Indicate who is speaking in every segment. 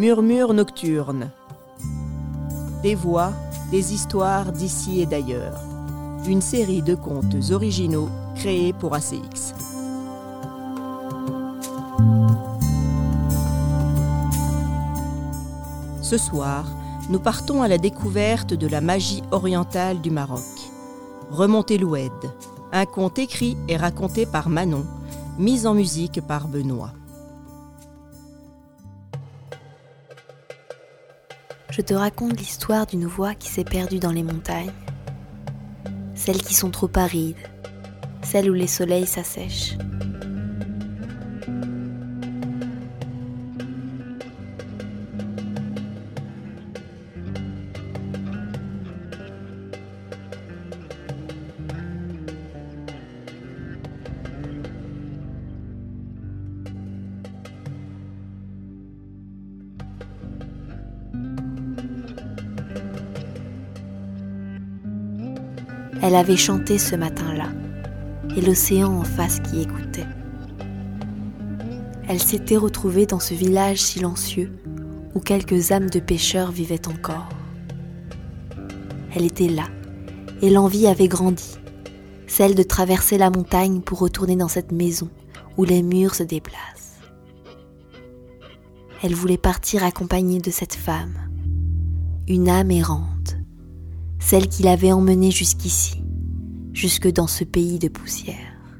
Speaker 1: Murmures nocturnes. Des voix, des histoires d'ici et d'ailleurs. Une série de contes originaux créés pour ACX. Ce soir, nous partons à la découverte de la magie orientale du Maroc. Remontez l'Oued, un conte écrit et raconté par Manon, mis en musique par Benoît.
Speaker 2: Je te raconte l'histoire d'une voie qui s'est perdue dans les montagnes. Celles qui sont trop arides, celles où les soleils s'assèchent. Elle avait chanté ce matin-là, et l'océan en face qui écoutait. Elle s'était retrouvée dans ce village silencieux où quelques âmes de pêcheurs vivaient encore. Elle était là, et l'envie avait grandi, celle de traverser la montagne pour retourner dans cette maison où les murs se déplacent. Elle voulait partir accompagnée de cette femme, une âme errante, celle qui l'avait emmenée jusqu'ici, jusque dans ce pays de poussière.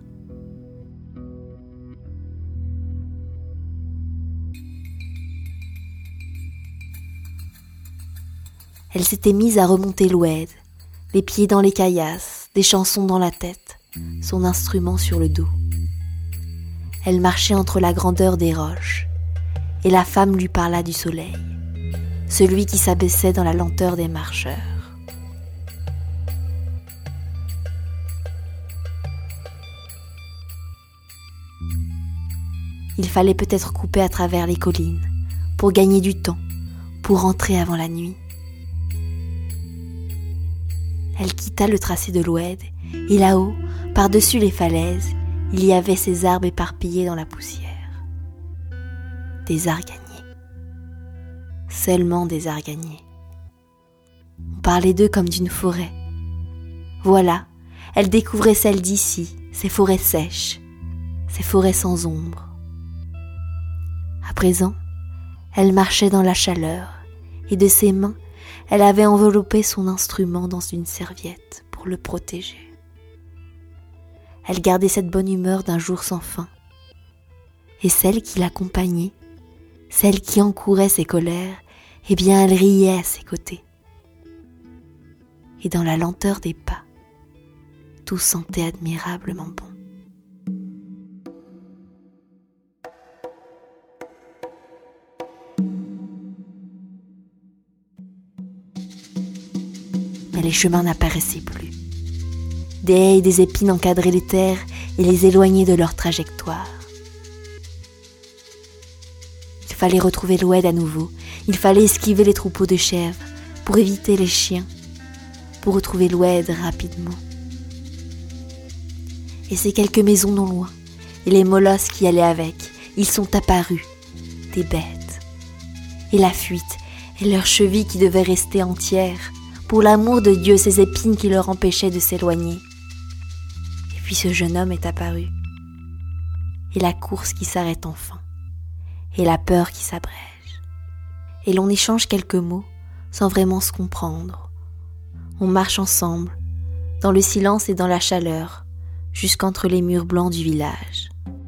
Speaker 2: Elle s'était mise à remonter l'Oued, les pieds dans les caillasses, des chansons dans la tête, son instrument sur le dos. Elle marchait entre la grandeur des roches, et la femme lui parla du soleil, celui qui s'abaissait dans la lenteur des marcheurs. Il fallait peut-être couper à travers les collines, pour gagner du temps, pour rentrer avant la nuit. Elle quitta le tracé de l'Oued, et là-haut, par-dessus les falaises, il y avait ces arbres éparpillés dans la poussière. Des arganiers. Seulement des arganiers. On parlait d'eux comme d'une forêt. Voilà, elle découvrait celles d'ici, ces forêts sèches, ces forêts sans ombre. À présent, elle marchait dans la chaleur, et de ses mains, elle avait enveloppé son instrument dans une serviette pour le protéger. Elle gardait cette bonne humeur d'un jour sans fin. Et celle qui l'accompagnait, celle qui encourait ses colères, eh bien elle riait à ses côtés. Et dans la lenteur des pas, tout sentait admirablement bon. Mais les chemins n'apparaissaient plus. Des haies et des épines encadraient les terres et les éloignaient de leur trajectoire. Il fallait retrouver l'Oued à nouveau, il fallait esquiver les troupeaux de chèvres pour éviter les chiens, pour retrouver l'Oued rapidement. Et ces quelques maisons non loin, et les molosses qui allaient avec, ils sont apparus, des bêtes. Et la fuite, et leurs chevilles qui devaient rester entières, pour l'amour de Dieu, ces épines qui leur empêchaient de s'éloigner. Et puis ce jeune homme est apparu. Et la course qui s'arrête enfin. Et la peur qui s'abrège. Et l'on échange quelques mots sans vraiment se comprendre. On marche ensemble, dans le silence et dans la chaleur, jusqu'entre les murs blancs du village.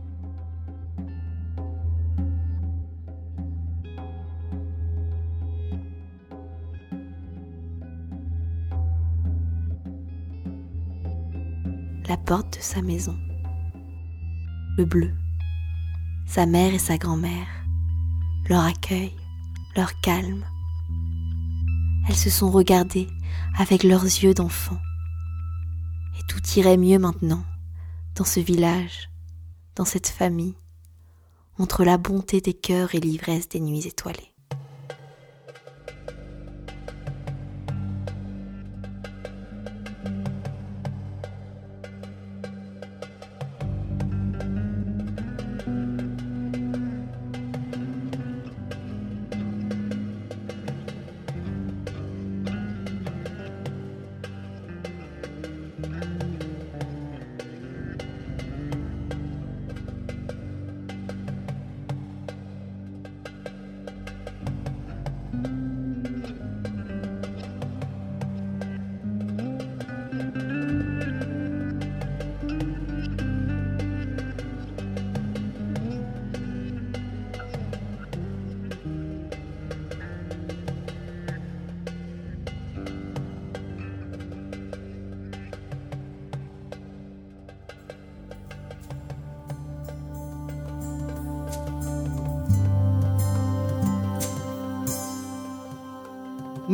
Speaker 2: La porte de sa maison, le bleu, sa mère et sa grand-mère, leur accueil, leur calme. Elles se sont regardées avec leurs yeux d'enfant. Et tout irait mieux maintenant, dans ce village, dans cette famille, entre la bonté des cœurs et l'ivresse des nuits étoilées.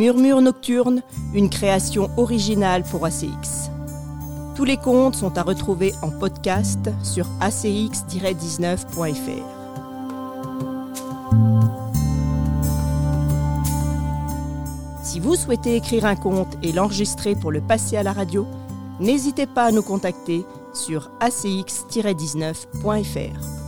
Speaker 1: Murmure nocturne, une création originale pour ACX. Tous les contes sont à retrouver en podcast sur acx-19.fr. Si vous souhaitez écrire un conte et l'enregistrer pour le passer à la radio, n'hésitez pas à nous contacter sur acx-19.fr.